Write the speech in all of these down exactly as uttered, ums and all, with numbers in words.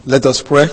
Let us pray.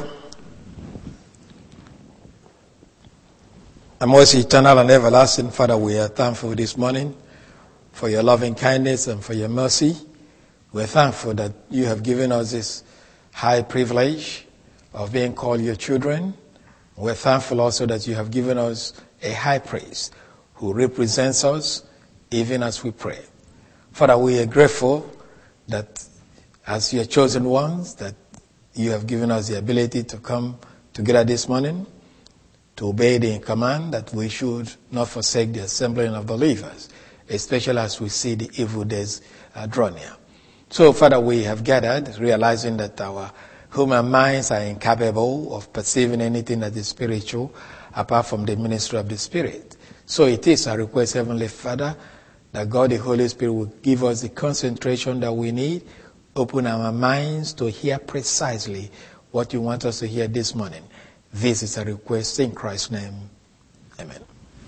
Our most eternal and everlasting Father, we are thankful this morning for your loving kindness and for your mercy. We're thankful that you have given us this high privilege of being called your children. We're thankful also that you have given us a high priest who represents us even as we pray. Father, we are grateful that as your chosen ones, that you have given us the ability to come together this morning to obey the command that we should not forsake the assembling of believers, especially as we see the evil days uh, draw near. So, Father, we have gathered, realizing that our human minds are incapable of perceiving anything that is spiritual apart from the ministry of the Spirit. So it is our request, Heavenly Father, that God the Holy Spirit will give us the concentration that we need, open our minds to hear precisely what you want us to hear this morning. This is a request in Christ's name. Amen.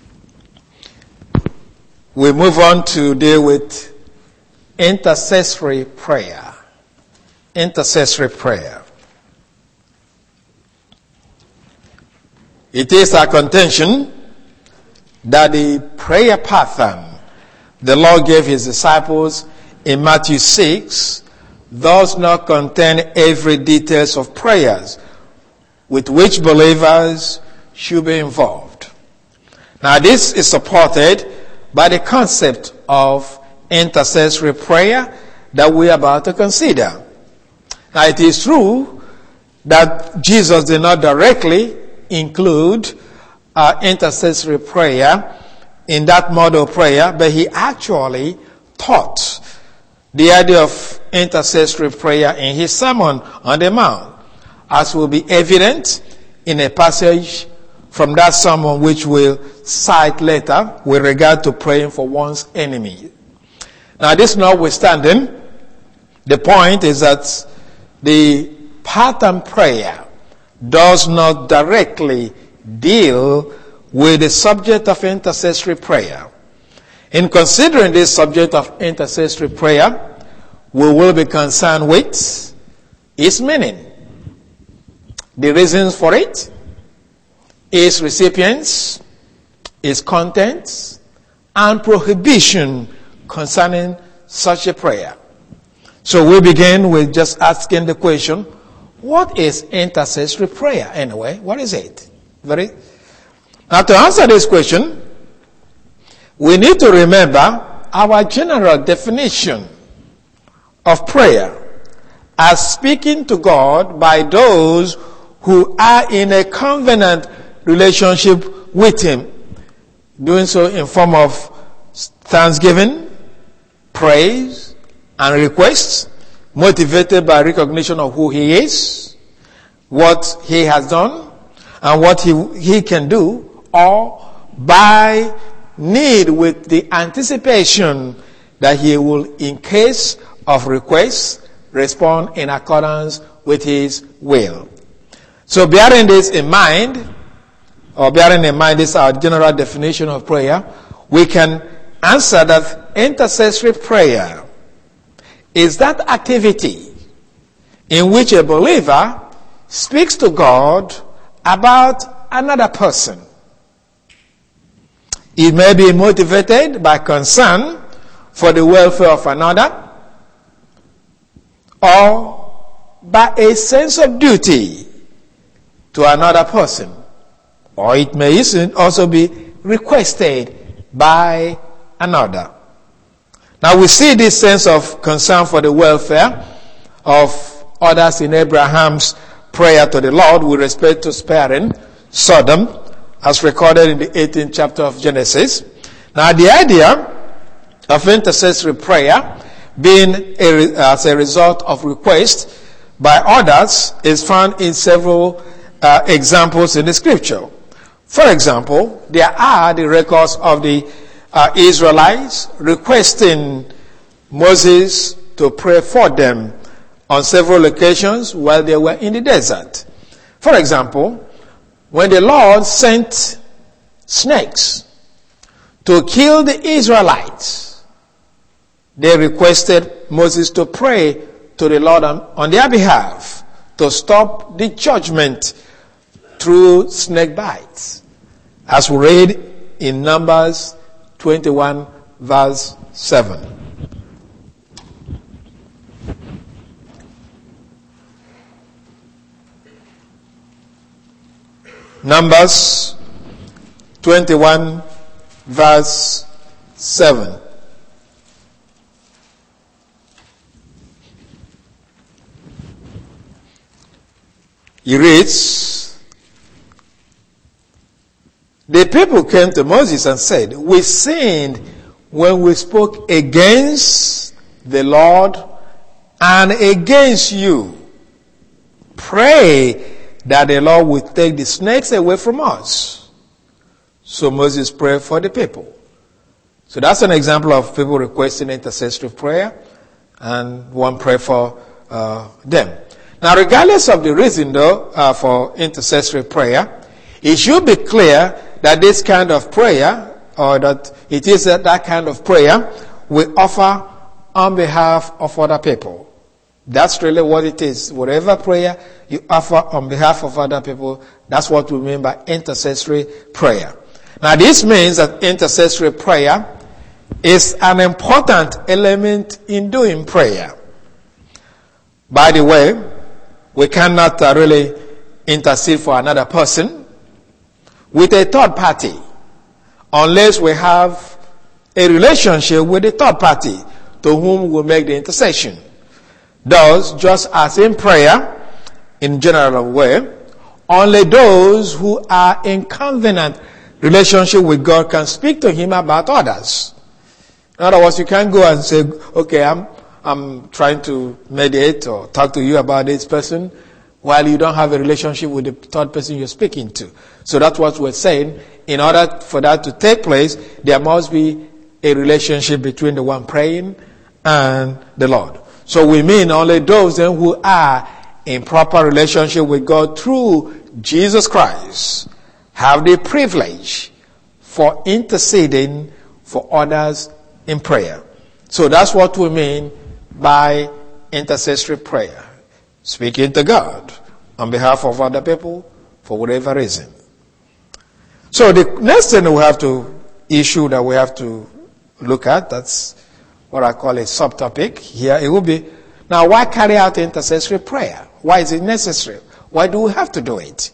We move on to deal with intercessory prayer. Intercessory prayer. It is our contention that the prayer pattern the Lord gave his disciples in Matthew six does not contain every details of prayers with which believers should be involved. Now, this is supported by the concept of intercessory prayer that we are about to consider. Now, it is true that Jesus did not directly include uh, intercessory prayer in that model prayer, but he actually taught the idea of intercessory prayer in his Sermon on the Mount, as will be evident in a passage from that sermon which we'll cite later with regard to praying for one's enemy. Now, this notwithstanding, the point is that the pattern prayer does not directly deal with the subject of intercessory prayer. In considering this subject of intercessory prayer, we will be concerned with its meaning, the reasons for it, its recipients, its contents, and prohibition concerning such a prayer. So we begin with just asking the question, what is intercessory prayer anyway? What is it? Very. Now, to answer this question, we need to remember our general definition of prayer as speaking to God by those who are in a covenant relationship with him, doing so in form of thanksgiving, praise, and requests, motivated by recognition of who he is, what he has done, and what he, he can do, or by need with the anticipation that he will, in case of request, respond in accordance with his will. So bearing this in mind, or bearing in mind this our general definition of prayer, we can answer that intercessory prayer is that activity in which a believer speaks to God about another person. It may be motivated by concern for the welfare of another, or by a sense of duty to another person. Or it may also be requested by another. Now we see this sense of concern for the welfare of others in Abraham's prayer to the Lord with respect to sparing Sodom, as recorded in the eighteenth chapter of Genesis. Now the idea of intercessory prayer being a, as a result of request by others is found in several uh, examples in the scripture. For example, there are the records of the uh, Israelites requesting Moses to pray for them on several occasions while they were in the desert. For example, when the Lord sent snakes to kill the Israelites, they requested Moses to pray to the Lord on, on their behalf to stop the judgment through snake bites, as we read in Numbers twenty-one, verse seven. Numbers twenty-one, verse seven. He reads, the people came to Moses and said, we sinned when we spoke against the Lord and against you. Pray that the Lord will take the snakes away from us. So Moses prayed for the people. So that's an example of people requesting intercessory prayer, and one pray for uh, them. Now, regardless of the reason, though, uh, for intercessory prayer, it should be clear that this kind of prayer, or that it is that, that kind of prayer, we offer on behalf of other people. That's really what it is. Whatever prayer you offer on behalf of other people, that's what we mean by intercessory prayer. Now, this means that intercessory prayer is an important element in doing prayer. By the way, we cannot uh, really intercede for another person with a third party unless we have a relationship with the third party to whom we make the intercession. Thus, just as in prayer, in general way, only those who are in covenant relationship with God can speak to him about others. In other words, you can't go and say, okay, I'm I'm trying to mediate or talk to you about this person while you don't have a relationship with the third person you're speaking to. So that's what we're saying. In order for that to take place, there must be a relationship between the one praying and the Lord. So we mean only those then who are in proper relationship with God through Jesus Christ have the privilege for interceding for others in prayer. So that's what we mean by intercessory prayer. Speaking to God on behalf of other people for whatever reason. So the next thing we have to issue that we have to look at, that's what I call a subtopic here. It will be, now why carry out intercessory prayer? Why is it necessary? Why do we have to do it?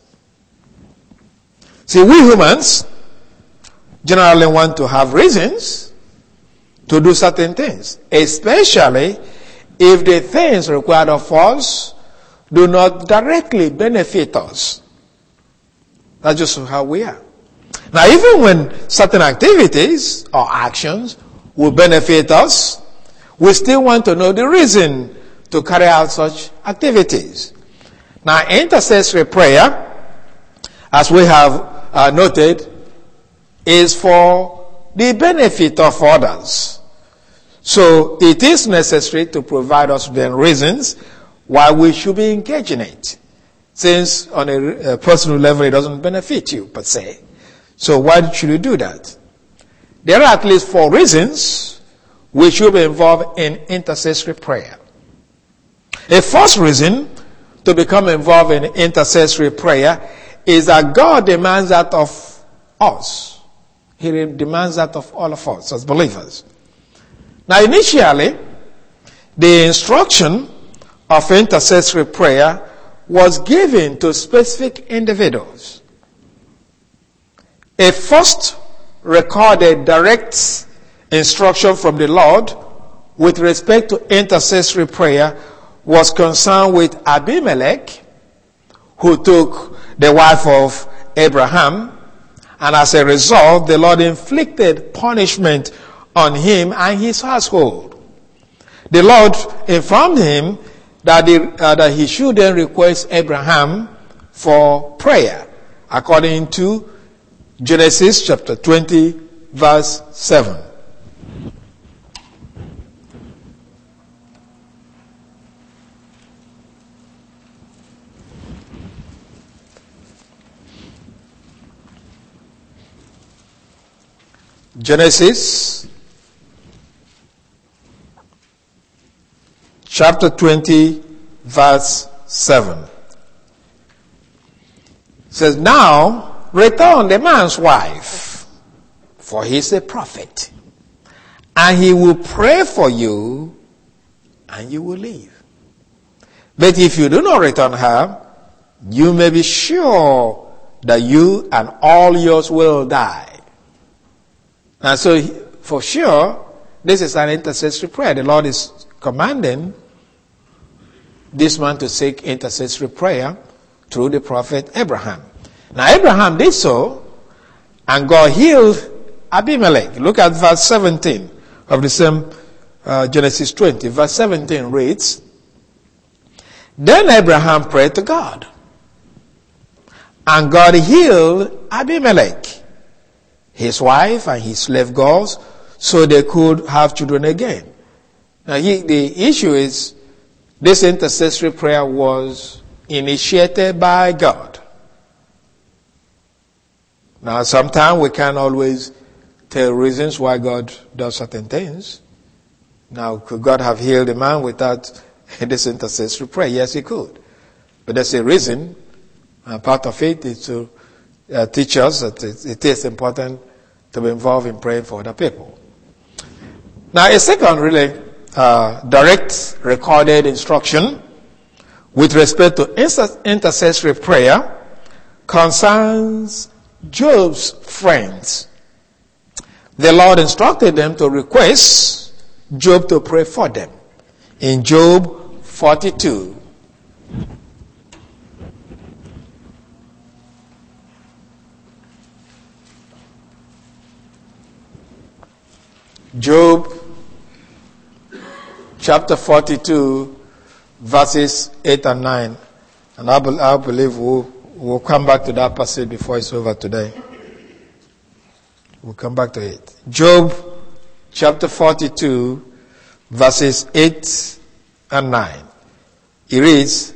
See, we humans generally want to have reasons to do certain things, especially if the things required of us do not directly benefit us. That's just how we are. Now, even when certain activities or actions will benefit us, we still want to know the reason to carry out such activities. Now, intercessory prayer, as we have uh, noted, is for the benefit of others. So it is necessary to provide us with reasons why we should be engaged in it, since on a, a personal level it doesn't benefit you per se. So why should you do that? There are at least four reasons we should be involved in intercessory prayer. A first reason to become involved in intercessory prayer is that God demands that of us. He demands that of all of us as believers. Now, initially, the instruction of intercessory prayer was given to specific individuals. A first recorded direct instruction from the Lord with respect to intercessory prayer was concerned with Abimelech, who took the wife of Abraham, and as a result, the Lord inflicted punishment on him and his household. The Lord informed him that, the, uh, that he should then request Abraham for prayer, according to Genesis chapter twenty, verse seven. Genesis chapter twenty, verse seven. says, now return the man's wife, for he is a prophet, and he will pray for you, and you will live. But if you do not return her, you may be sure that you and all yours will die. And so, for sure, this is an intercessory prayer. The Lord is commanding this man to seek intercessory prayer through the prophet Abraham. Now, Abraham did so, and God healed Abimelech. Look at verse seventeen of the same uh, Genesis twenty. Verse seventeen reads, then Abraham prayed to God, and God healed Abimelech, his wife, and his slave girls, so they could have children again. Now, he, the issue is, this intercessory prayer was initiated by God. Now, sometimes we can't always tell reasons why God does certain things. Now, could God have healed a man without this intercessory prayer? Yes, he could. But there's a reason, and part of it is to uh, teach us that it, it is important to be involved in praying for other people. Now, a second really Uh, direct recorded instruction with respect to inter- intercessory prayer concerns Job's friends. The Lord instructed them to request Job to pray for them in Job forty-two. Job chapter forty-two, verses eight and nine. And I, be, I believe we'll, we'll come back to that passage before it's over today. We'll come back to it. Job chapter forty-two, verses eight and nine. It reads,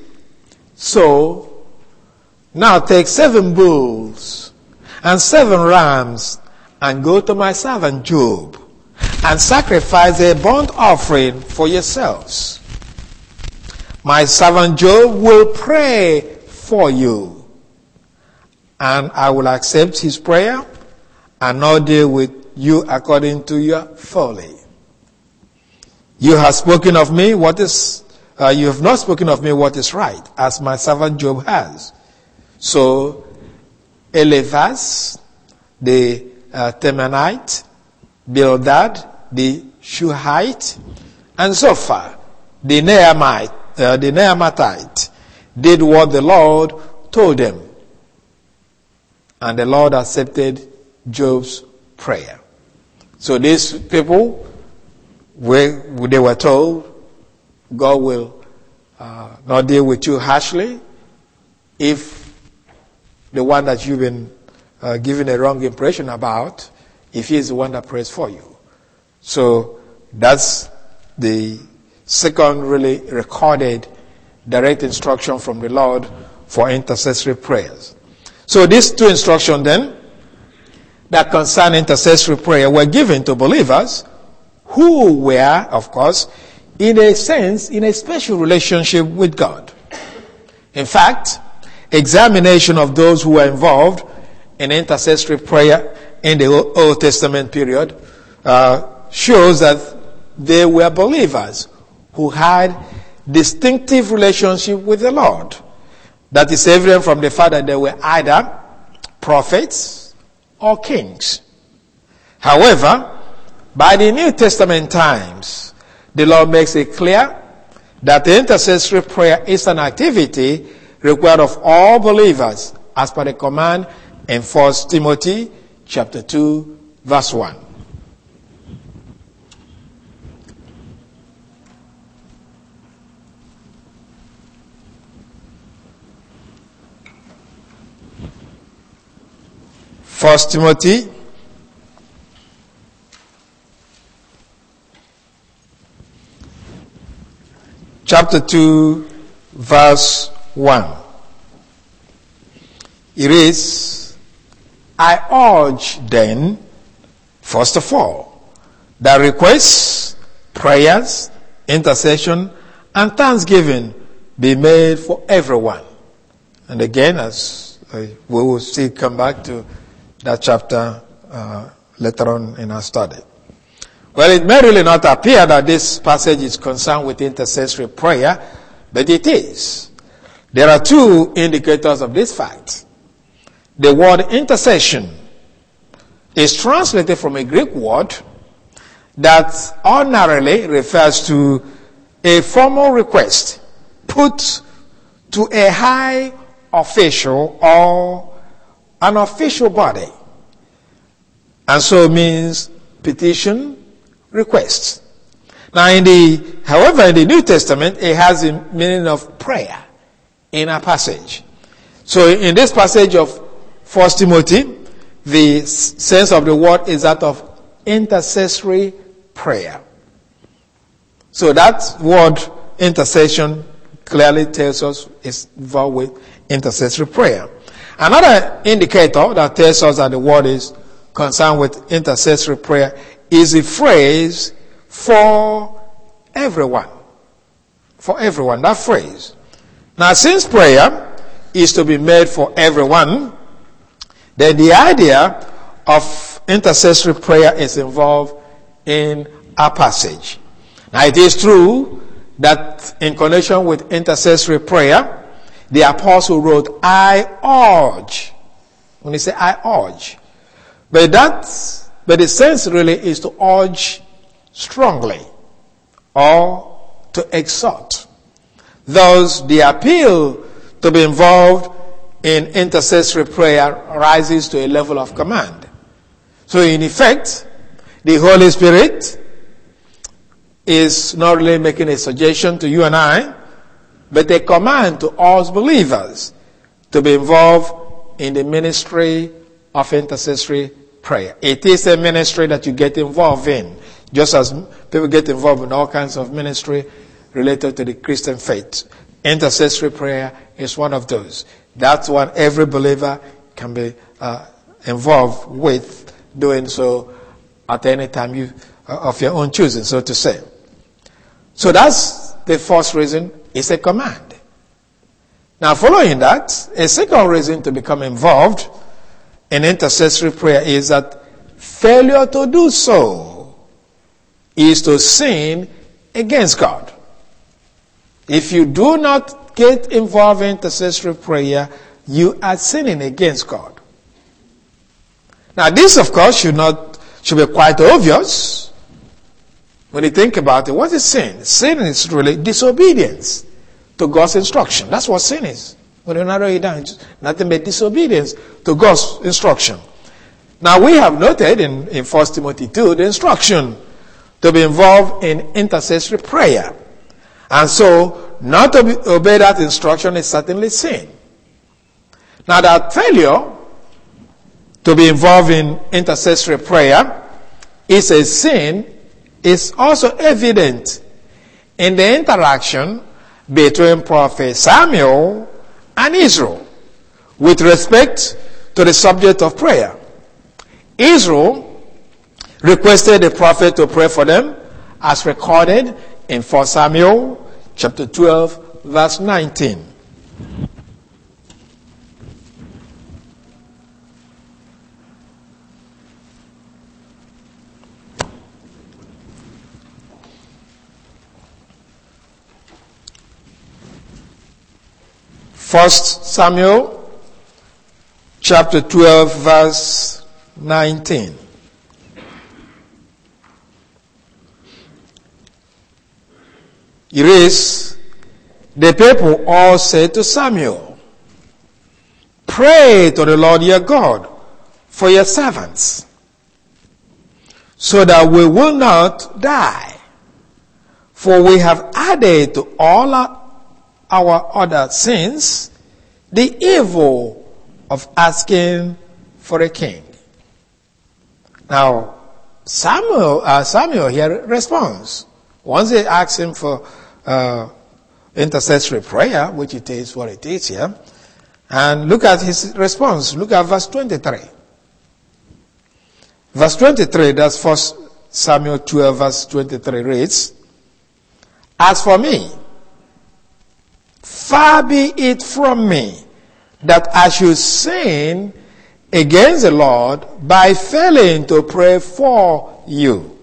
so, now take seven bulls and seven rams and go to my servant Job, and sacrifice a burnt offering for yourselves. My servant Job will pray for you, and I will accept his prayer and not deal with you according to your folly. You have spoken of me what is, uh, you have not spoken of me what is right, as my servant Job has. So, Eliphaz, the uh, Temanite, Bildad, the Shuhite, and Zophar, the Nehemite, uh, the Nehemathite, did what the Lord told them. And the Lord accepted Job's prayer. So these people, were, they were told, God will uh, not deal with you harshly if the one that you've been uh, given a wrong impression about, if he is the one that prays for you. So that's the second really recorded direct instruction from the Lord for intercessory prayers. So these two instructions then that concern intercessory prayer were given to believers who were, of course, in a sense, in a special relationship with God. In fact, examination of those who were involved in intercessory prayer in the Old Testament period uh, shows that they were believers who had distinctive relationship with the Lord. That is evident from the fact that they were either prophets or kings. However, by the New Testament times, the Lord makes it clear that the intercessory prayer is an activity required of all believers as per the command in First Timothy chapter two, verse one. First Timothy chapter two, verse one. It is, I urge then, first of all, that requests, prayers, intercession, and thanksgiving be made for everyone. And again, as Uh, we will still come back to that chapter uh, later on in our study. Well, it may really not appear that this passage is concerned with intercessory prayer, but it is. There are two indicators of this fact. The word intercession is translated from a Greek word that ordinarily refers to a formal request put to a high official or an official body, and so means petition, request. Now, in the, however, in the New Testament, it has the meaning of prayer in a passage. So, in this passage of First Timothy, the sense of the word is that of intercessory prayer. So that word intercession clearly tells us it's involved with intercessory prayer. Another indicator that tells us that the word is concerned with intercessory prayer is the phrase for everyone. For everyone, that phrase. Now, since prayer is to be made for everyone, then the idea of intercessory prayer is involved in our passage. Now, it is true that in connection with intercessory prayer, the apostle wrote, I urge. When he said, I urge. But that, but the sense really is to urge strongly or to exhort. Thus, the appeal to be involved in intercessory prayer rises to a level of command. So in effect, the Holy Spirit is not really making a suggestion to you and I, but a command to us believers to be involved in the ministry of intercessory prayer. It is a ministry that you get involved in, just as people get involved in all kinds of ministry related to the Christian faith. Intercessory prayer is one of those. That's what every believer can be uh, involved with, doing so at any time you uh, of your own choosing, so to say. So that's the first reason. It's a command. Now, following that, a second reason to become involved in intercessory prayer is that failure to do so is to sin against God. If you do not get involved in intercessory prayer, you are sinning against God. Now, this, of course, should not should be quite obvious when you think about it. What is sin? Sin is really disobedience to God's instruction. That's what sin is. When you narrow it down, it's nothing but disobedience to God's instruction. Now, we have noted in, in First Timothy two the instruction to be involved in intercessory prayer. And so, not to be, obey that instruction is certainly sin. Now, that failure to be involved in intercessory prayer is a sin is also evident in the interaction between Prophet Samuel and Israel with respect to the subject of prayer. Israel requested the prophet to pray for them, as recorded in First Samuel chapter twelve, verse nineteen. First Samuel chapter twelve, verse nineteen. It is, the people all said to Samuel, pray to the Lord your God for your servants, so that we will not die. For we have added to all our, our other sins the evil of asking for a king. Now, Samuel, uh, Samuel here responds. Once they ask him for uh, intercessory prayer, which it is what it is here, and look at his response. Look at verse twenty-three. Verse twenty-three, that's First Samuel twelve, verse twenty-three reads, as for me, far be it from me that I should sin against the Lord by failing to pray for you.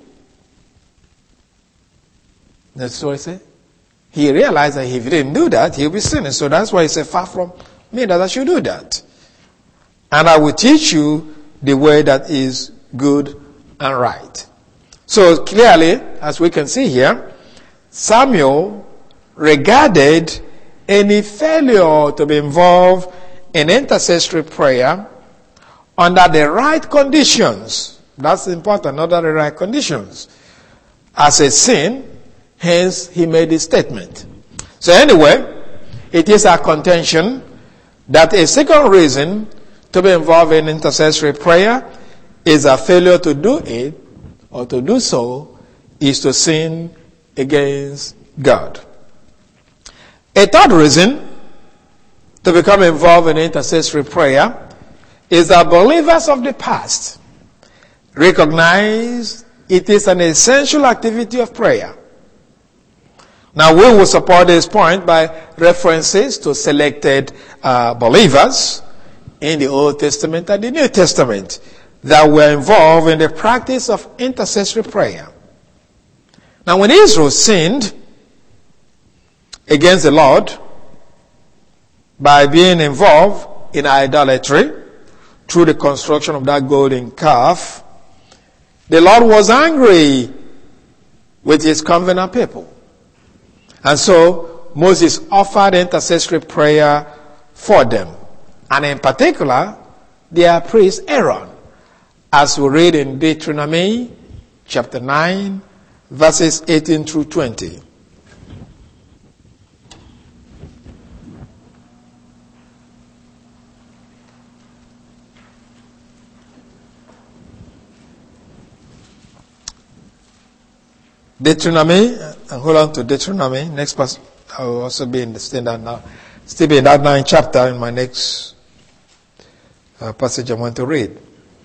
That's what he said. He realized that if he didn't do that, he'll be sinning. So that's why he said, far from me that I should do that. And I will teach you the way that is good and right. So clearly, as we can see here, Samuel regarded any failure to be involved in intercessory prayer under the right conditions. That's important, under the right conditions. As a sin, hence he made this statement. So anyway, it is our contention that a second reason to be involved in intercessory prayer is a failure to do it, or to do so, is to sin against God. A third reason to become involved in intercessory prayer is that believers of the past recognize it is an essential activity of prayer. Now, we will support this point by references to selected uh, believers in the Old Testament and the New Testament that were involved in the practice of intercessory prayer. Now, when Israel sinned against the Lord by being involved in idolatry through the construction of that golden calf, the Lord was angry with his covenant people. And so Moses offered intercessory prayer for them. And in particular, their priest Aaron, as we read in Deuteronomy chapter nine, verses eighteen through twenty. Deuteronomy, and hold on to Deuteronomy. Next passage, I will also be in the standard now. Still be in that ninth chapter in my next uh, passage I want to read.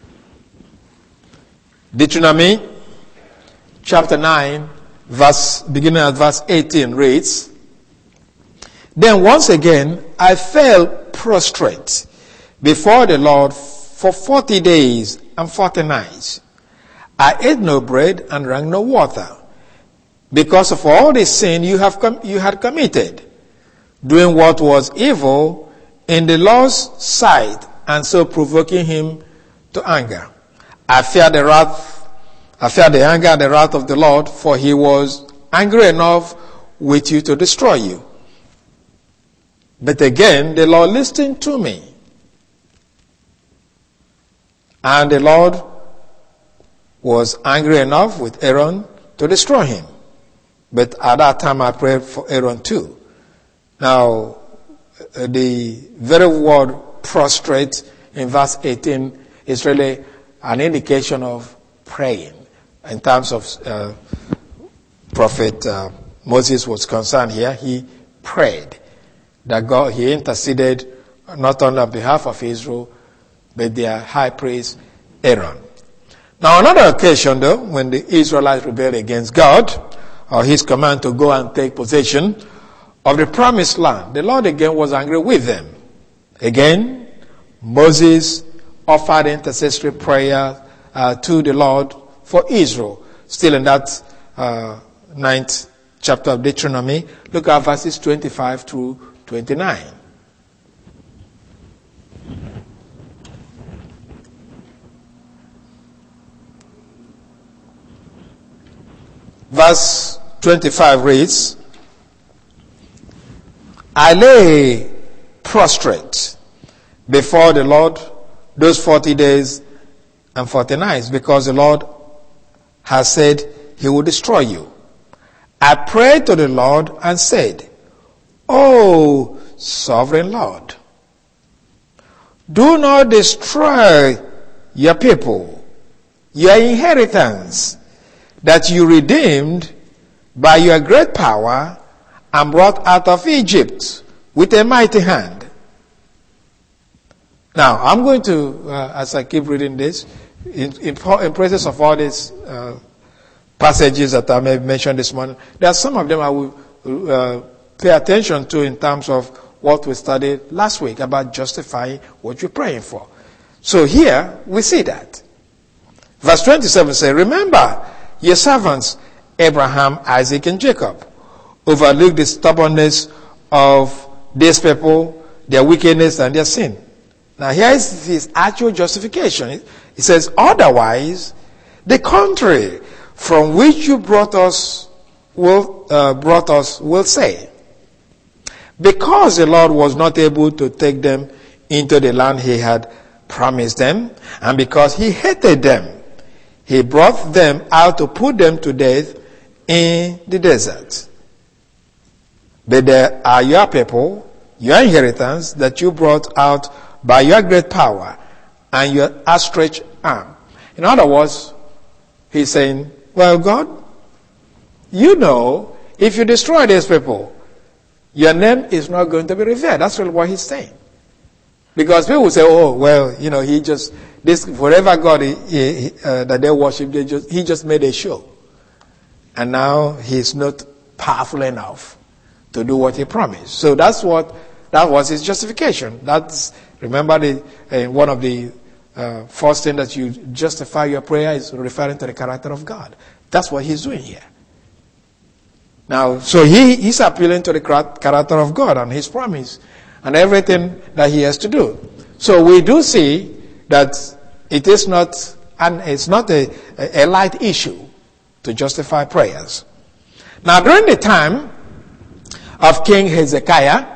Deuteronomy chapter nine, verse beginning at verse eighteen reads, "Then once again I fell prostrate before the Lord for forty days and forty nights. I ate no bread and drank no water, because of all the sin you have com- you had committed, doing what was evil in the Lord's sight, and so provoking him to anger. I feared the wrath, I feared the anger and the wrath of the Lord, for he was angry enough with you to destroy you. But again, the Lord listened to me, and the Lord was angry enough with Aaron to destroy him. But at that time I prayed for Aaron too." Now, the very word prostrate in verse eighteen is really an indication of praying. In terms of uh, Prophet uh, Moses was concerned here, he prayed that God, he interceded not only on behalf of Israel, but their high priest Aaron. Now, on another occasion though, when the Israelites rebelled against God, or his command to go and take possession of the promised land, the Lord again was angry with them. Again, Moses offered intercessory prayer uh, to the Lord for Israel. Still in that uh, ninth chapter of Deuteronomy, look at verses twenty-five through twenty-nine. Verse twenty-five reads, "I lay prostrate before the Lord those forty days and forty nights, because the Lord has said he will destroy you. I prayed to the Lord and said, O sovereign Lord, do not destroy your people, your inheritance, that you redeemed by your great power and brought out of Egypt with a mighty hand." Now, I'm going to, uh, as I keep reading this, in, in, in presence of all these uh, passages that I may mention this morning, there are some of them I will uh, pay attention to in terms of what we studied last week about justifying what you're praying for. So here we see that. Verse twenty-seven says, remember your servants Abraham, Isaac, and Jacob. Overlook the stubbornness of these people, their wickedness and their sin. Now here is his actual justification. He says, otherwise, the country from which you brought us will uh, brought us will say, because the Lord was not able to take them into the land he had promised them, and because he hated them, he brought them out to put them to death in the desert. But they are your people, your inheritance, that you brought out by your great power and your outstretched arm. In other words, he's saying, well, God, you know, if you destroy these people, your name is not going to be revered. That's really what he's saying. Because people will say, oh, well, you know, he just, this, whatever God he, he, uh, that they worship, they just, he just made a show. And now he's not powerful enough to do what he promised. So that's what, that was his justification. That's, remember the, uh, one of the uh, first thing that you justify your prayer is referring to the character of God. That's what he's doing here. Now, so he, he's appealing to the character of God and his promise and everything that he has to do. So we do see that it is not, and it's not a, a light issue to justify prayers. Now, during the time of King Hezekiah,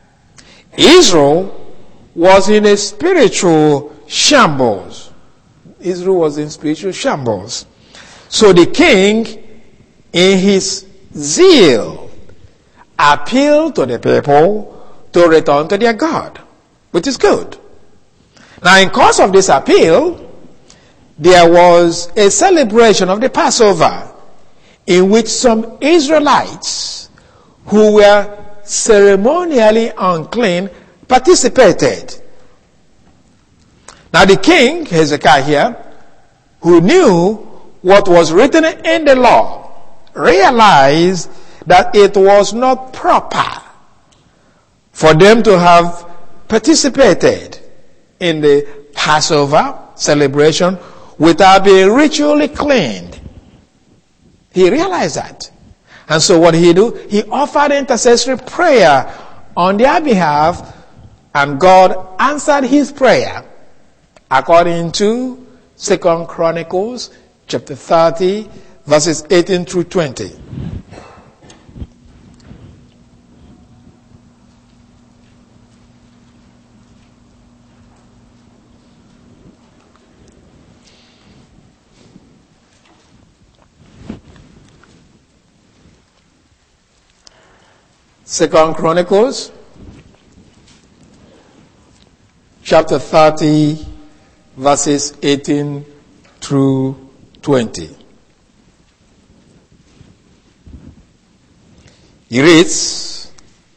Israel was in a spiritual shambles. Israel was in spiritual shambles. So the king, in his zeal, appealed to the people to return to their God, which is good. Now, in course of this appeal, there was a celebration of the Passover in which some Israelites who were ceremonially unclean participated. Now, the king, Hezekiah here, who knew what was written in the law, realized that it was not proper for them to have participated in the Passover celebration without being ritually cleaned. He realized that. And so what did he do? He offered intercessory prayer on their behalf, and God answered his prayer according to Second Chronicles chapter thirty, verses eighteen through twenty. Second Chronicles chapter thirty, verses eighteen through twenty. He reads,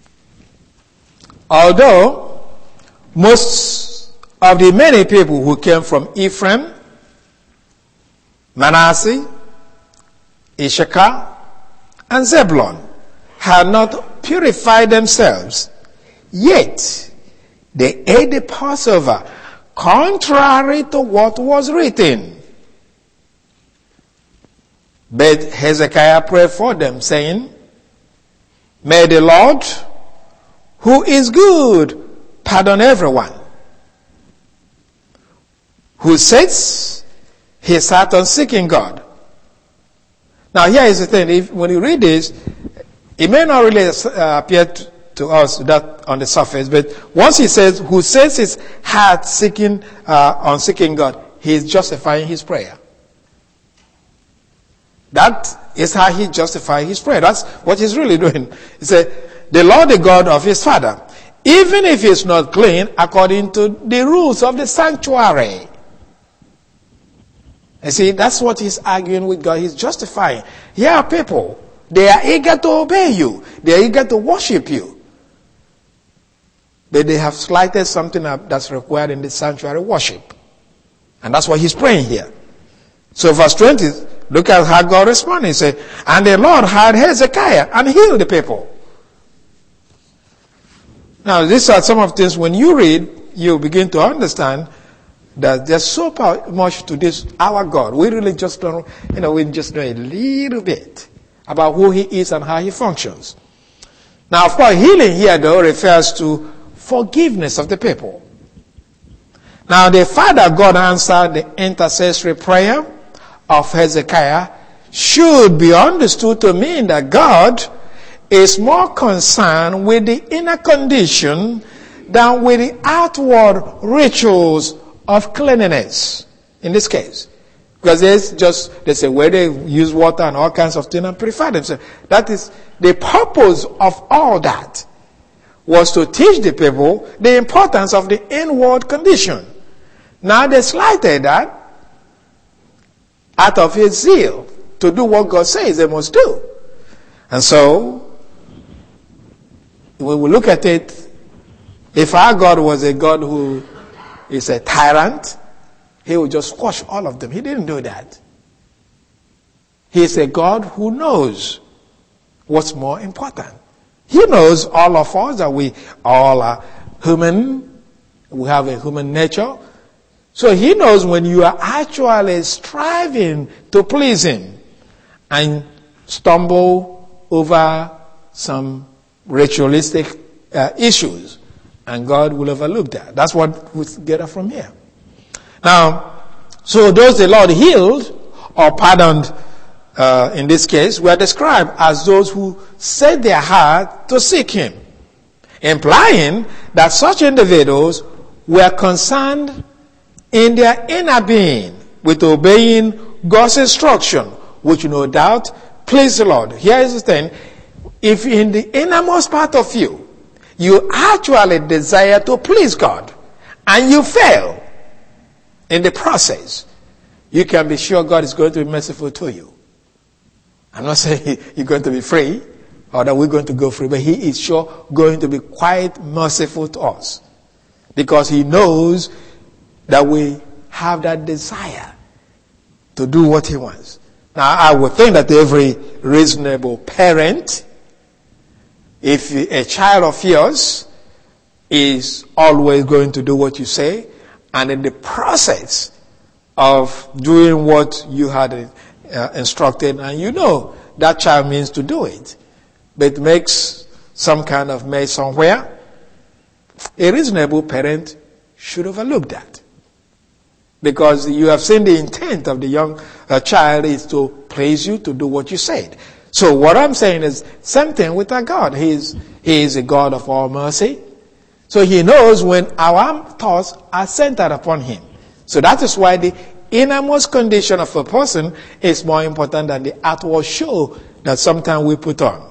although most of the many people who came from Ephraim, Manasseh, Issachar, and Zebulun had not purified themselves, yet they ate the Passover contrary to what was written. But Hezekiah prayed for them, saying, may the Lord, who is good, pardon everyone who sets his heart on seeking God. Now here is the thing, if, when you read this, it may not really uh, appear to, to us that on the surface, but once he says, who sets his heart seeking uh, on seeking God, he is justifying his prayer. That is how he justifies his prayer. That's what he's really doing. He said, the Lord, the God of his father, even if he's not clean according to the rules of the sanctuary. You see, that's what he's arguing with God. He's justifying. Here are people. They are eager to obey you. They are eager to worship you. But they have slighted something that's required in the sanctuary worship. And that's why he's praying here. So verse twenty, look at how God responded. He said, and the Lord heard Hezekiah and healed the people. Now, these are some of the things when you read, you begin to understand that there's so much to this, our God. We really just don't, you know, we just know a little bit about who he is and how he functions. Now, of course, healing here, though, refers to forgiveness of the people. Now, the fact that God answered the intercessory prayer of Hezekiah should be understood to mean that God is more concerned with the inner condition than with the outward rituals of cleanliness in this case. Because there's just, they say where they use water and all kinds of things and purify themselves. That is, the purpose of all that was to teach the people the importance of the inward condition. Now they slighted that out of his zeal to do what God says they must do. And so, when we look at it, if our God was a God who is a tyrant, he would just squash all of them. He didn't do that. He is a God who knows what's more important. He knows all of us that we all are human. We have a human nature. So he knows when you are actually striving to please him and stumble over some ritualistic uh, issues, and God will overlook that. That's what we get from here. Now, so those the Lord healed or pardoned, uh, in this case, were described as those who set their heart to seek him, implying that such individuals were concerned in their inner being with obeying God's instruction, which no doubt pleased the Lord. Here is the thing. If in the innermost part of you, you actually desire to please God, and you fail in the process, you can be sure God is going to be merciful to you. I'm not saying you're going to be free, or that we're going to go free, but he is sure going to be quite merciful to us, because he knows that we have that desire to do what he wants. Now, I would think that every reasonable parent, if a child of yours is always going to do what you say, and in the process of doing what you had uh, instructed, and you know that child means to do it, but makes some kind of mess somewhere, a reasonable parent should overlook that. Because you have seen the intent of the young uh, child is to praise you, to do what you said. So what I'm saying is, same thing with our God. He is, he is a God of all mercy. So he knows when our thoughts are centered upon him. So that is why the innermost condition of a person is more important than the outward show that sometimes we put on.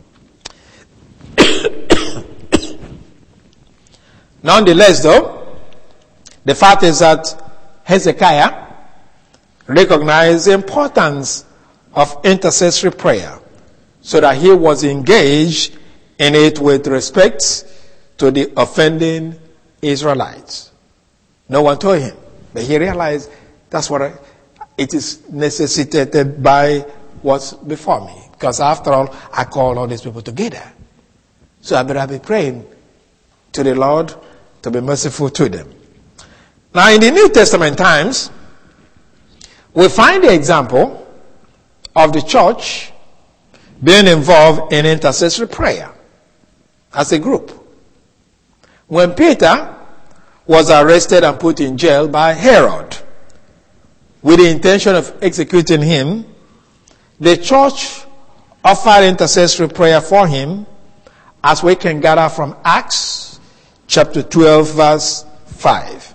Nonetheless, though, the fact is that Hezekiah recognized the importance of intercessory prayer, so that he was engaged in it with respect to the offending Israelites. No one told him, but he realized that's what I, it is necessitated by what's before me. Because after all, I called all these people together. So I better be praying to the Lord to be merciful to them. Now, in the New Testament times, we find the example of the church being involved in intercessory prayer as a group. When Peter was arrested and put in jail by Herod with the intention of executing him, the church offered intercessory prayer for him, as we can gather from Acts chapter twelve verse five.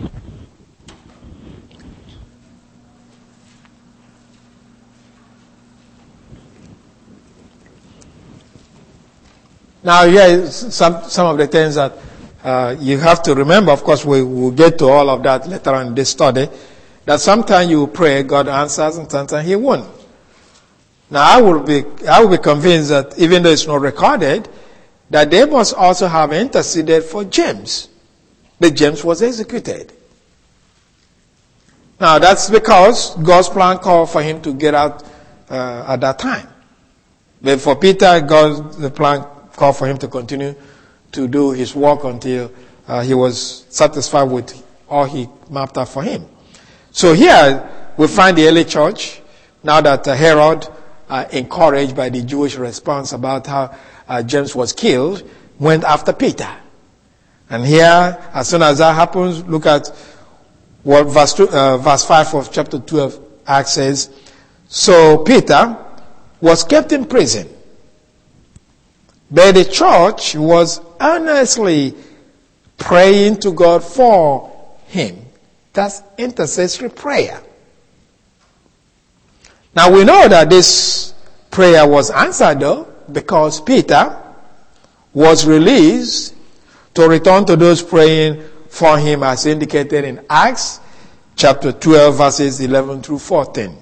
Now, here is some, some of the things that uh, you have to remember. Of course, we will get to all of that later on in this study. That sometimes you pray, God answers, and sometimes he won't. Now, I will be, I will be convinced that even though it's not recorded, that they must also have interceded for James. But James was executed. Now, that's because God's plan called for him to get out uh, at that time. But for Peter, God's the plan called for him to continue to do his work until uh, he was satisfied with all he mapped out for him. So here we find the early church, now that uh, Herod, uh, encouraged by the Jewish response about how uh, James was killed, went after Peter. And here, as soon as that happens, look at what verse, two, uh, verse five of chapter twelve Acts says. So Peter was kept in prison, but the church was earnestly praying to God for him. That's intercessory prayer. Now we know that this prayer was answered though, because Peter was released to return to those praying for him, as indicated in Acts chapter twelve verses eleven through fourteen.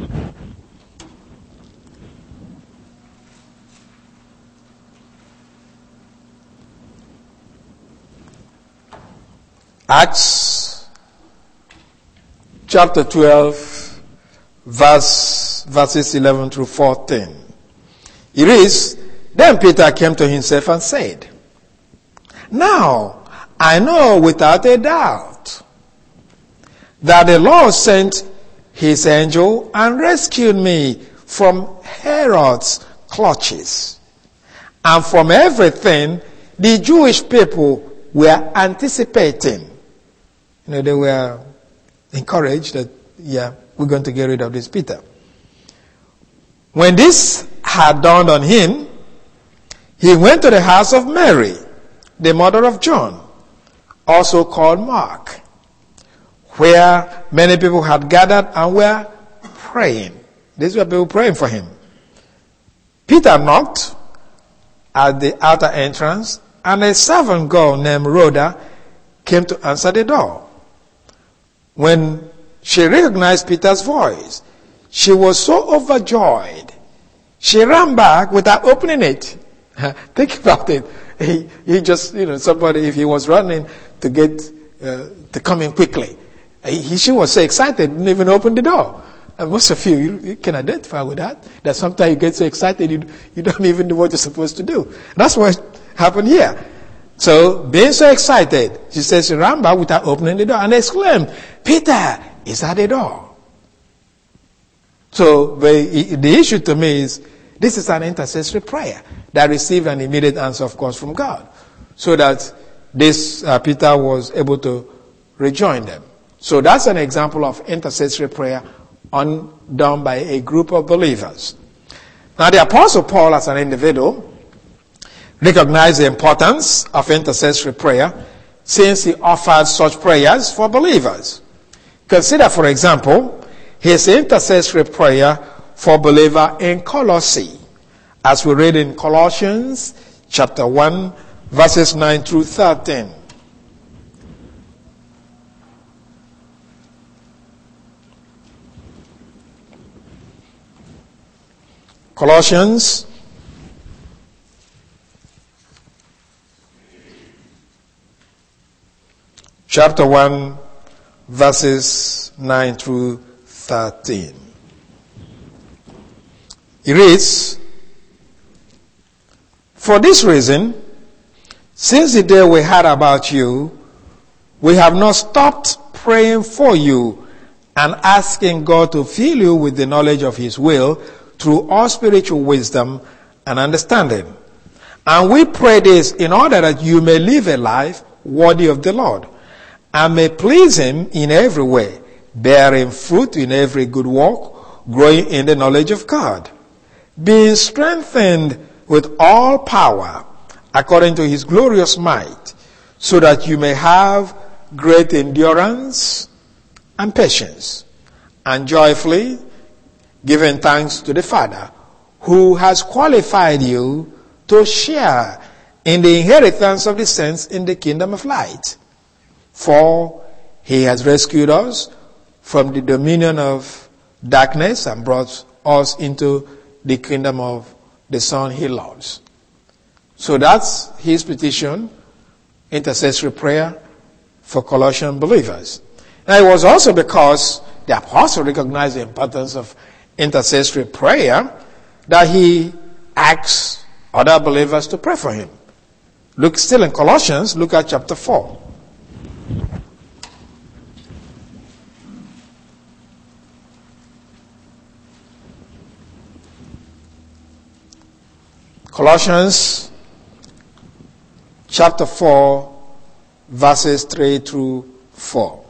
Acts chapter twelve verse, verses eleven through fourteen. It reads, Then Peter came to himself and said, Now I know without a doubt that the Lord sent his angel and rescued me from Herod's clutches and from everything the Jewish people were anticipating. You know, they were encouraged that, yeah, we're going to get rid of this Peter. When this had dawned on him, he went to the house of Mary, the mother of John, also called Mark, where many people had gathered and were praying. These were people praying for him. Peter knocked at the outer entrance, and a servant girl named Rhoda came to answer the door. When she recognized Peter's voice, she was so overjoyed, she ran back without opening it. Think about it. He, he just, you know, somebody, if he was running to get, uh, to come in quickly, he, she was so excited, didn't even open the door. And most of you, you, you can identify with that, that sometimes you get so excited, you, you don't even know what you're supposed to do. That's what happened here. So, being so excited, she says she ran back without opening the door and exclaimed, Peter is at the door. So, the, the issue to me is, this is an intercessory prayer that received an immediate answer, of course, from God. So that this uh, Peter was able to rejoin them. So that's an example of intercessory prayer on, done by a group of believers. Now the Apostle Paul, as an individual, recognized the importance of intercessory prayer since he offered such prayers for believers. Consider, for example, his intercessory prayer for believer in Colossae, as we read in Colossians chapter one, verses nine through thirteen. Colossians chapter one, verses nine through thirteen. It reads, For this reason, since the day we heard about you, we have not stopped praying for you and asking God to fill you with the knowledge of his will through all spiritual wisdom and understanding. And we pray this in order that you may live a life worthy of the Lord and may please him in every way, bearing fruit in every good work, growing in the knowledge of God, being strengthened with all power according to his glorious might, so that you may have great endurance and patience, and joyfully giving thanks to the Father, who has qualified you to share in the inheritance of the saints in the kingdom of light. For he has rescued us from the dominion of darkness and brought us into the kingdom of the Son he loves. So that's his petition, intercessory prayer for Colossian believers. Now it was also because the apostle recognized the importance of intercessory prayer that he asked other believers to pray for him. Look, still in Colossians, look at chapter four. Colossians chapter four, verses three through four.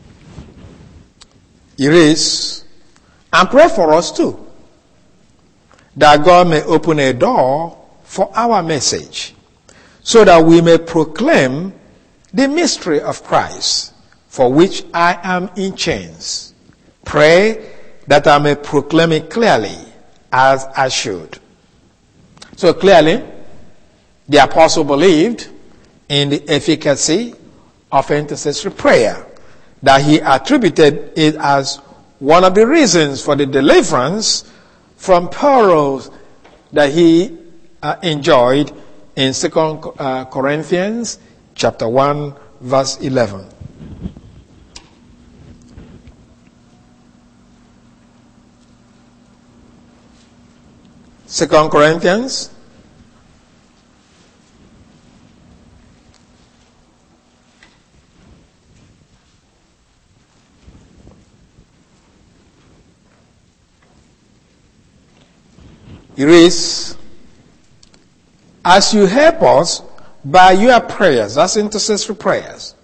It reads, and pray for us too, that God may open a door for our message, so that we may proclaim the mystery of Christ, for which I am in chains. Pray that I may proclaim it clearly, as I should. So clearly, the apostle believed in the efficacy of intercessory prayer, that he attributed it as one of the reasons for the deliverance from perils that he uh, enjoyed in Second uh, Corinthians chapter one, verse eleven. Second Corinthians It reads, as you help us by your prayers, that's intercessory prayers,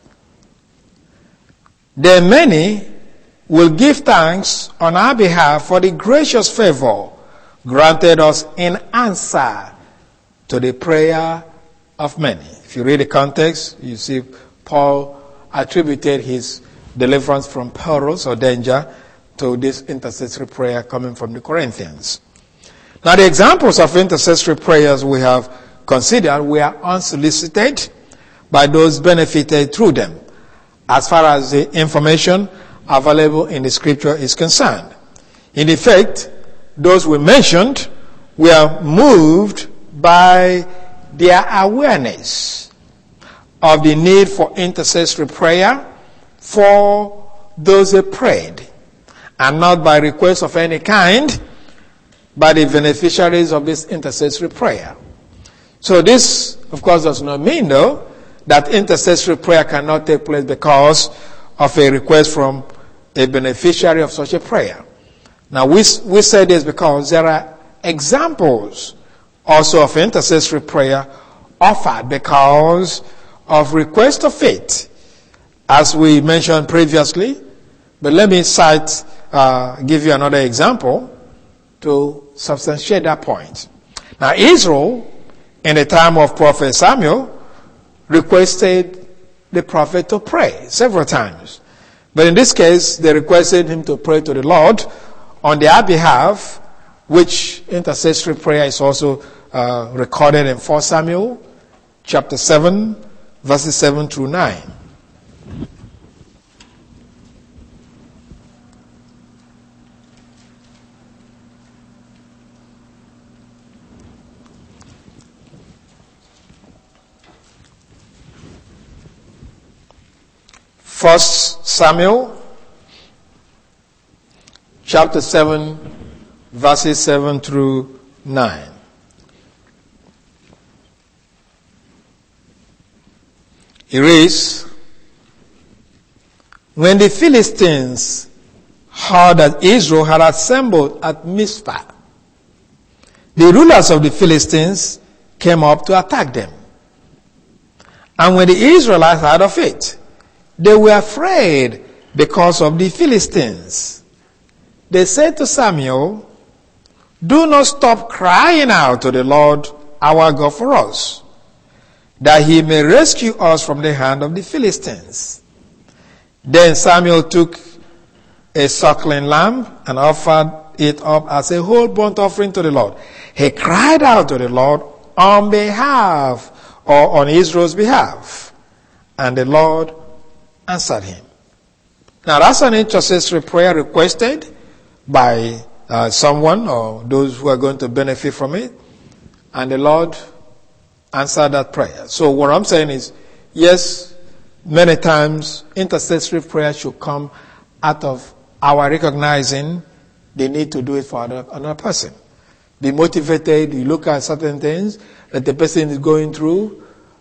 then many will give thanks on our behalf for the gracious favor granted us in answer to the prayer of many. If you read the context, you see Paul attributed his deliverance from perils or danger to this intercessory prayer coming from the Corinthians. Now, the examples of intercessory prayers we have considered were unsolicited by those benefited through them, as far as the information available in the scripture is concerned. In effect, those we mentioned were moved by their awareness of the need for intercessory prayer for those they prayed, and not by request of any kind by the beneficiaries of this intercessory prayer. So this, of course, does not mean, though, that intercessory prayer cannot take place because of a request from a beneficiary of such a prayer. Now, we, we say this because there are examples also of intercessory prayer offered because of request of faith, as we mentioned previously. But let me cite, uh, give you another example to substantiate that point. Now, Israel, in the time of Prophet Samuel, requested the prophet to pray several times. But in this case, they requested him to pray to the Lord on their behalf, which intercessory prayer is also uh, recorded in First Samuel chapter seven, verses seven through nine. First Samuel chapter seven, verses seven through nine. It reads, when the Philistines heard that Israel had assembled at Mizpah, the rulers of the Philistines came up to attack them. And when the Israelites heard of it, they were afraid because of the Philistines. They said to Samuel, do not stop crying out to the Lord our God for us, that he may rescue us from the hand of the Philistines. Then Samuel took a suckling lamb and offered it up as a whole burnt offering to the Lord. He cried out to the Lord on behalf or on Israel's behalf, and the Lord answered him. Now, that's an intercessory prayer requested by uh, someone or those who are going to benefit from it, and the Lord answered that prayer. So what I'm saying is, yes, many times intercessory prayer should come out of our recognizing the need to do it for another, another person. Be motivated, you look at certain things that the person is going through,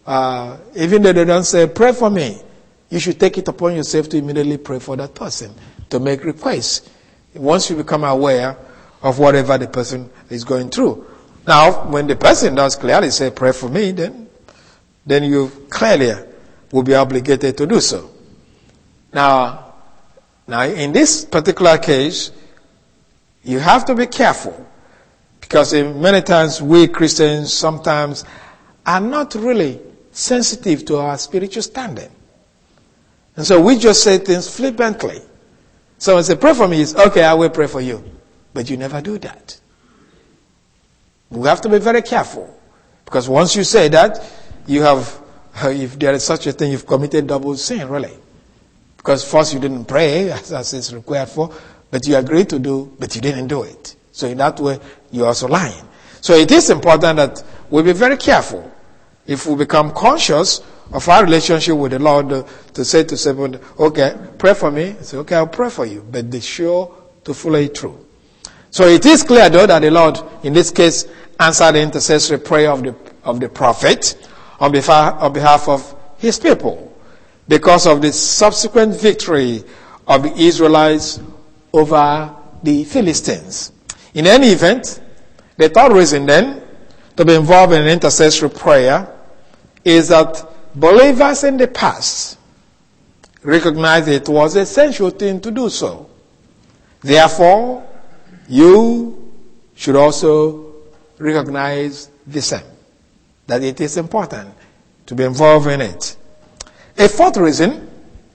uh, even though they don't say, pray for me, you should take it upon yourself to immediately pray for that person, to make requests, once you become aware of whatever the person is going through. Now, when the person does clearly say, pray for me, then, then you clearly will be obligated to do so. Now, now, in this particular case, you have to be careful, because many times we Christians sometimes are not really sensitive to our spiritual standing. And so we just say things flippantly. Someone say, pray for me, it's okay, I will pray for you. But you never do that. We have to be very careful, because once you say that, you have, if there is such a thing, you've committed double sin, really. Because first you didn't pray, as, as it's required for, but you agreed to do, but you didn't do it. So in that way, you're also lying. So it is important that we be very careful. If we become conscious of our relationship with the Lord, uh, to say to someone, okay, pray for me. I say, okay, I'll pray for you. But be sure to follow it through. So it is clear, though, that the Lord, in this case, answered the intercessory prayer of the, of the prophet on behalf, on behalf of his people, because of the subsequent victory of the Israelites over the Philistines. In any event, the third reason then to be involved in intercessory prayer is that believers in the past recognized it was an essential thing to do so. Therefore, you should also recognize the same, that it is important to be involved in it. A fourth reason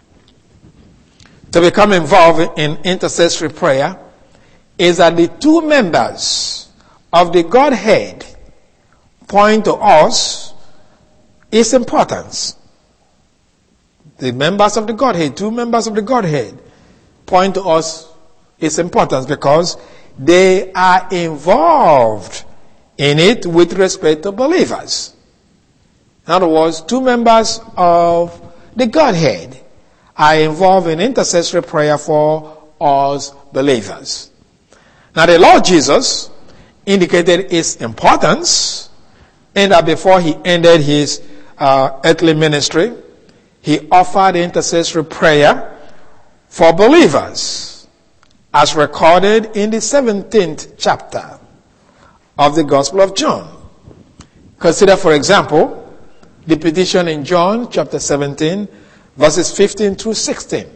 to become involved in intercessory prayer is that the two members of the Godhead point to us its importance. The members of the Godhead, two members of the Godhead, point to us its importance because they are involved in it with respect to believers. In other words, two members of the Godhead are involved in intercessory prayer for us believers. Now, the Lord Jesus indicated its importance in that before he ended his uh, earthly ministry, he offered intercessory prayer for believers, as recorded in the seventeenth chapter of the Gospel of John. Consider, for example, the petition in John chapter seventeen, verses fifteen through sixteen.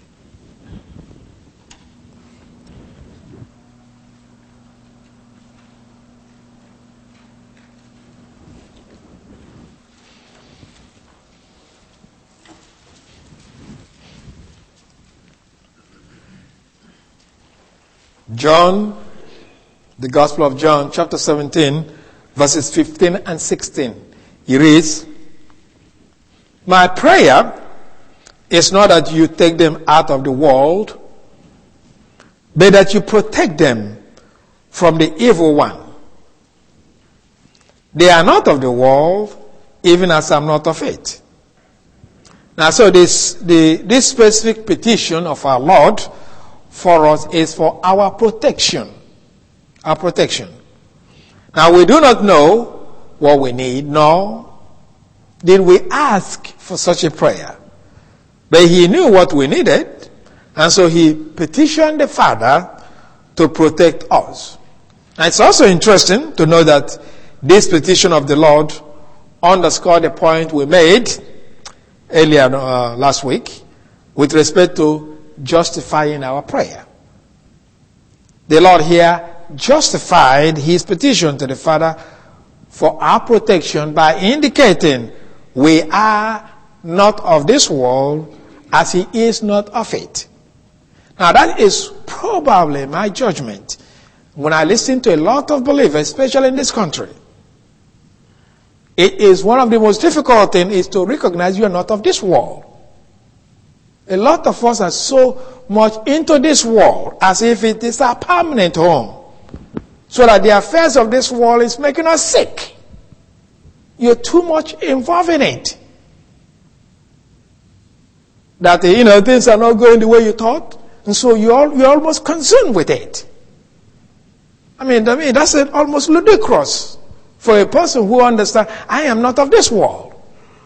John, the Gospel of John, chapter seventeen, verses fifteen and sixteen. He reads, "My prayer is not that you take them out of the world, but that you protect them from the evil one. They are not of the world, even as I'm not of it." Now, so this, the, this specific petition of our Lord for us is for our protection. Our protection. Now, we do not know what we need, nor did we ask for such a prayer. But he knew what we needed, and so he petitioned the Father to protect us. Now, it's also interesting to know that this petition of the Lord underscored the point we made earlier uh, last week with respect to justifying our prayer. The Lord here justified his petition to the Father for our protection by indicating we are not of this world as he is not of it. Now, that is probably my judgment when I listen to a lot of believers, especially in this country. It is one of the most difficult things is to recognize you are not of this world. A lot of us are so much into this world as if it is our permanent home, so that the affairs of this world is making us sick. You're too much involved in it. That, you know, things are not going the way you thought, and so you're, you're almost consumed with it. I mean, I mean, that's almost ludicrous for a person who understands, I am not of this world.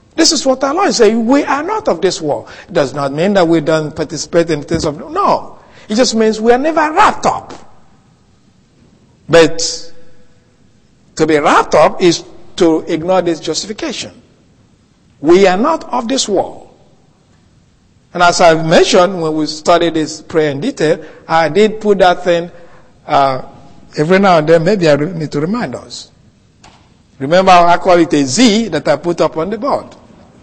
This is what our Lord is saying. We are not of this world. It does not mean that we don't participate in things of... No. It just means we are never wrapped up. But to be wrapped up is to ignore this justification. We are not of this world. And as I mentioned when we studied this prayer in detail, I did put that thing uh, every now and then. Maybe I need to remind us. Remember, I call it a Z that I put up on the board.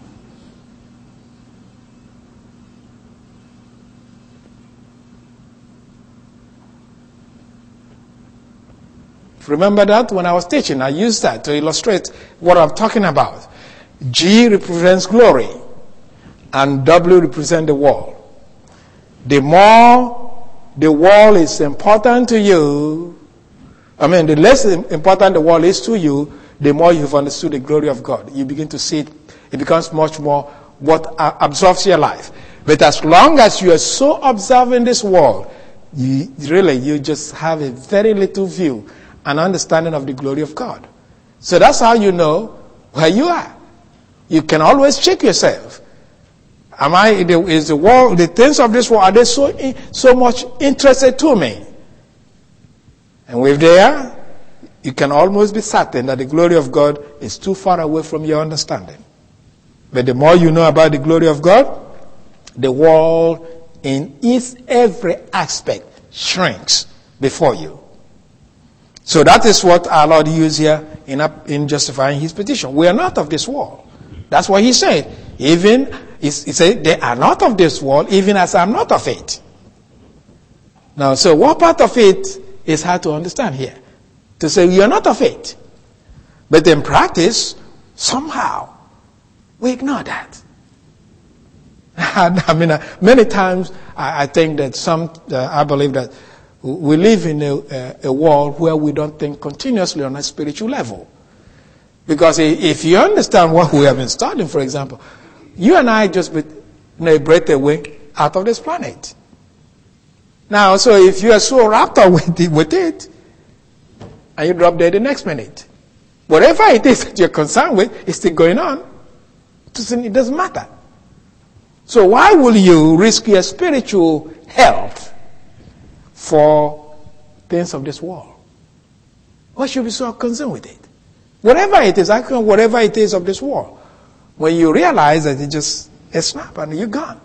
Remember that when I was teaching, I used that to illustrate what I'm talking about. G represents glory, and W represents the wall. The more the wall is important to you, I mean, the less important the wall is to you, the more you've understood the glory of God. You begin to see it. It becomes much more what absorbs your life. But as long as you are so observing this wall, you really, you just have a very little view and understanding of the glory of God. So that's how you know where you are. You can always check yourself. Am I, is the world, the things of this world, are they so, so much interested to me? And if they are, you can almost be certain that the glory of God is too far away from your understanding. But the more you know about the glory of God, the world in its every aspect shrinks before you. So that is what our Lord used here in, in justifying his petition. We are not of this world. That's what he said. Even, he said, they are not of this world, even as I am not of it. Now, so what part of it is hard to understand here? To say you are not of it. But in practice, somehow, we ignore that. I mean, many times I, I think that some, uh, I believe that we live in a, a, a world where we don't think continuously on a spiritual level. Because if you understand what we have been studying, for example, you and I just be, you know, breath away out of this planet. Now, so if you are so wrapped up with it, with it, and you drop dead the next minute, whatever it is that you're concerned with is still going on. It doesn't matter. So why will you risk your spiritual health for things of this world? Why should you be so concerned with it? Whatever it is, actually, whatever it is of this world, when you realize that it just a snap and you're gone.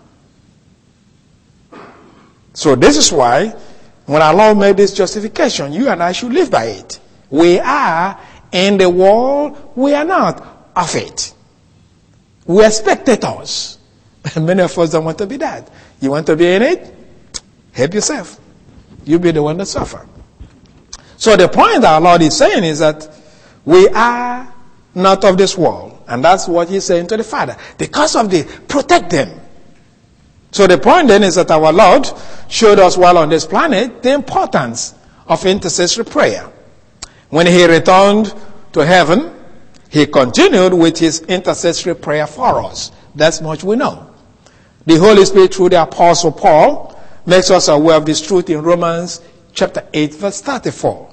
So this is why, when our Lord made this justification, you and I should live by it. We are in the world, we are not of it. We are spectators. And many of us don't want to be that. You want to be in it? Help yourself. You'll be the one that suffer. So the point our Lord is saying is that we are not of this world. And that's what he's saying to the Father. Because of the, protect them. So the point then is that our Lord showed us while on this planet the importance of intercessory prayer. When he returned to heaven, he continued with his intercessory prayer for us. That's much we know. The Holy Spirit, through the Apostle Paul, makes us aware of this truth in Romans chapter eight, verse thirty-four.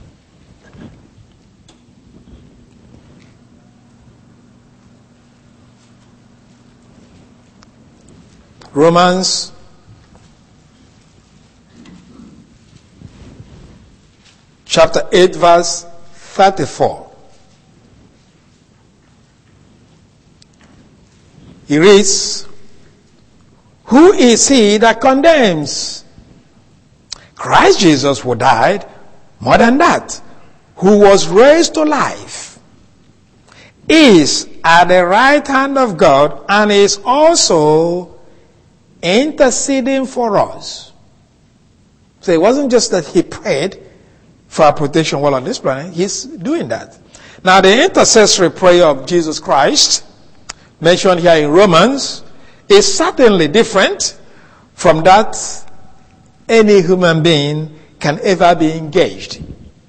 Romans chapter eight, verse thirty-four. He reads, "Who is he that condemns? Christ Jesus, who died, more than that, who was raised to life, is at the right hand of God and is also interceding for us." So it wasn't just that he prayed for our protection while on this planet. He's doing that. Now the intercessory prayer of Jesus Christ, mentioned here in Romans, is certainly different from that any human being can ever be engaged.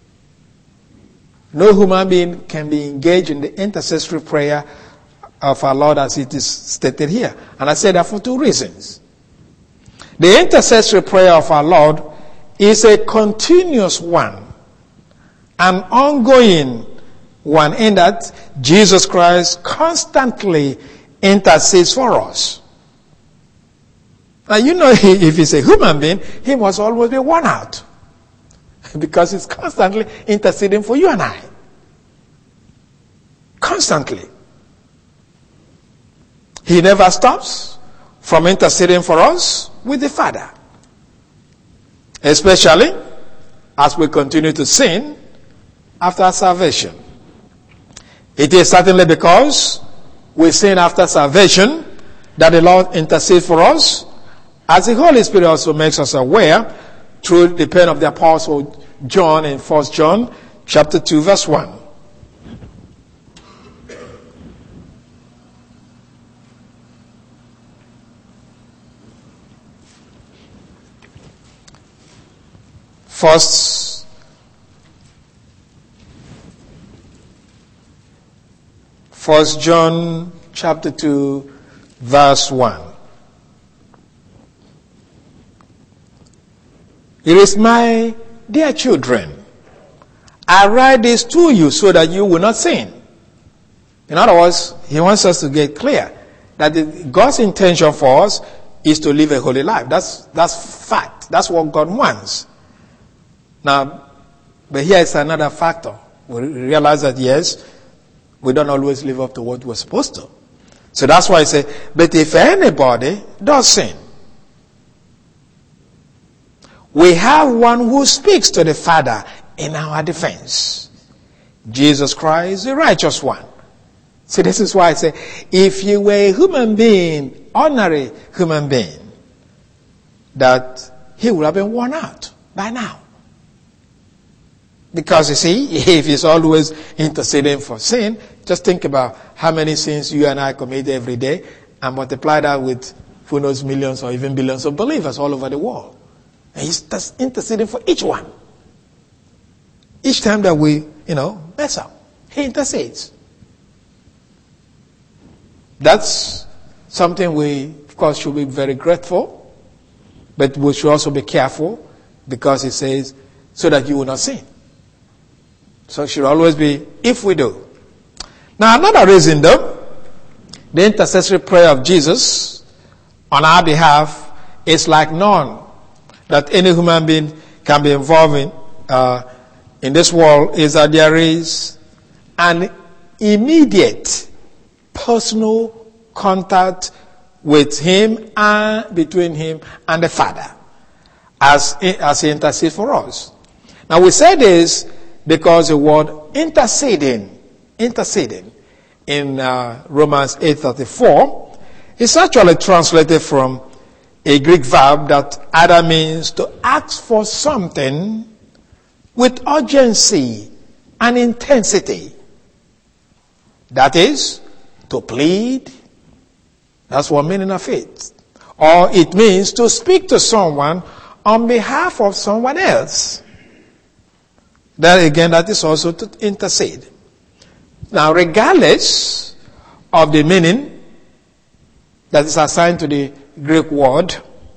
No human being can be engaged in the intercessory prayer of our Lord as it is stated here. And I say that for two reasons. The intercessory prayer of our Lord is a continuous one, an ongoing One, in that Jesus Christ constantly intercedes for us. Now, you know, if he's a human being, he must always be worn out. Because he's constantly interceding for you and I. Constantly. He never stops from interceding for us with the Father. Especially as we continue to sin after salvation. It is certainly because we sin after salvation that the Lord intercedes for us, as the Holy Spirit also makes us aware through the pen of the Apostle John in First John chapter two verse one. First First John chapter two verse one. It is, my dear children, I write this to you so that you will not sin. In other words, he wants us to get clear that the, God's intention for us is to live a holy life. That's, that's fact. That's what God wants. Now, but here is another factor. We realize that, yes, we don't always live up to what we're supposed to. So that's why I say, but if anybody does sin, we have one who speaks to the Father in our defense. Jesus Christ, the righteous one. See, this is why I say, if you were a human being, ordinary human being, that he would have been worn out by now. Because you see, if he's always interceding for sin, just think about how many sins you and I commit every day and multiply that with who knows millions or even billions of believers all over the world. And he's just interceding for each one. Each time that we, you know, mess up, he intercedes. That's something we, of course, should be very grateful, but we should also be careful because he says, so that you will not sin. So it should always be, if we do. Now, another reason, though, the intercessory prayer of Jesus on our behalf is like none that any human being can be involved in uh, in this world, is that there is an immediate personal contact with him and between him and the Father as, as he intercedes for us. Now, we say this because the word interceding, interceding in uh, Romans eight thirty-four is actually translated from a Greek verb that either means to ask for something with urgency and intensity. That is, to plead. That's one meaning of it. Or it means to speak to someone on behalf of someone else. That again, that is also to intercede. Now, regardless of the meaning that is assigned to the Greek word,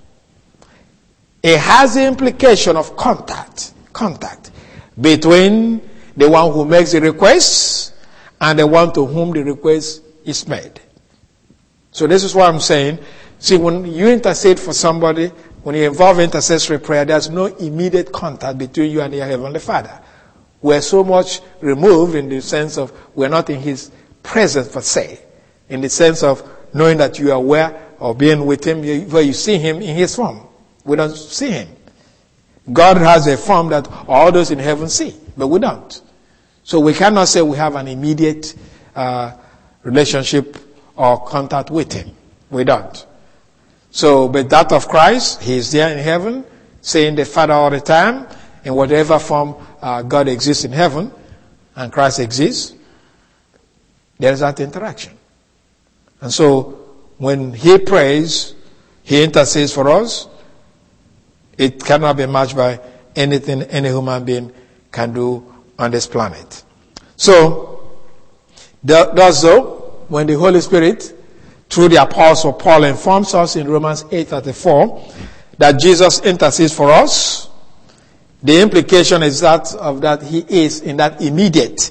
it has the implication of contact, contact between the one who makes the request and the one to whom the request is made. So this is what I'm saying. See, when you intercede for somebody, when you involve intercessory prayer, there's no immediate contact between you and your Heavenly Father. We're so much removed in the sense of we're not in his presence per se, in the sense of knowing that you are aware or being with him where you see him in his form. We don't see him. God has a form that all those in heaven see, but we don't. So we cannot say we have an immediate uh, relationship or contact with him. We don't. So, but that of Christ, he is there in heaven, saying the Father all the time, in whatever form uh, God exists in heaven, and Christ exists, there is that interaction. And so, when he prays, he intercedes for us. It cannot be matched by anything any human being can do on this planet. So, thus though, when the Holy Spirit, through the Apostle Paul, informs us in Romans eight thirty-four that Jesus intercedes for us, the implication is that of that he is in that immediate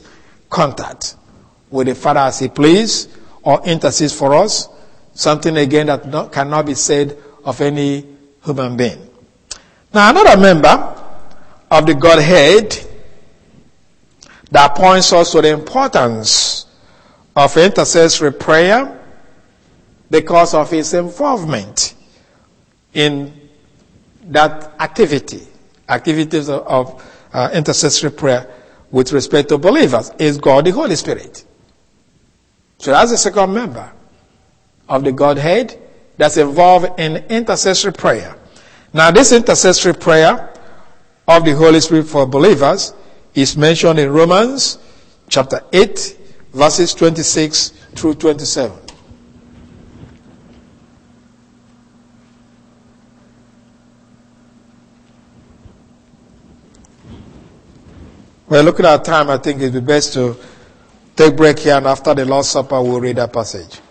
contact with the Father as he please, or intercedes for us, something again that not, cannot be said of any human being. Now, another member of the Godhead that points us to the importance of intercessory prayer because of his involvement in that activity, activities of, of uh, intercessory prayer with respect to believers, is God the Holy Spirit. So that's the second member of the Godhead that's involved in intercessory prayer. Now, this intercessory prayer of the Holy Spirit for believers is mentioned in Romans chapter eight, verses twenty-six through twenty-seven. Well, looking at time, I think it would be best to take a break here, and after the Lord's Supper, we'll read that passage.